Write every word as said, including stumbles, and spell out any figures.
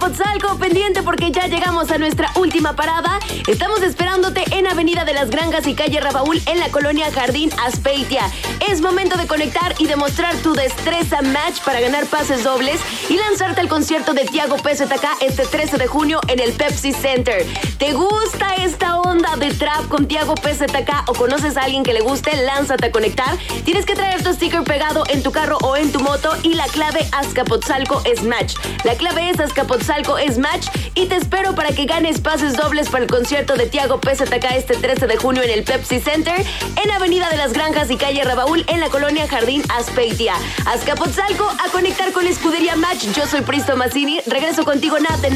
Azcapotzalco, pendiente porque ya llegamos a nuestra última parada. Estamos esperándote en Avenida de las Granjas y Calle Rabaul en la colonia Jardín Azpeitia. Es momento de conectar y demostrar tu destreza match para ganar pases dobles y lanzarte al concierto de Tiago P Z K este trece de junio en el Pepsi Center. ¿Te gusta esta onda de trap con Tiago P Z K o conoces a alguien que le guste? Lánzate a conectar. Tienes que traer tu sticker pegado en tu carro o en tu moto y la clave Azcapotzalco es match. La clave es Azcapotzalco es match y te espero para que ganes pases dobles para el concierto de Tiago P Z K este trece de junio en el Pepsi Center en Avenida de las Granjas y Calle Rabaul en la colonia Jardín Azpeitia. Azcapotzalco, a conectar con Escudería Match. Yo soy Pristo Mazzini. Regreso contigo, Nat.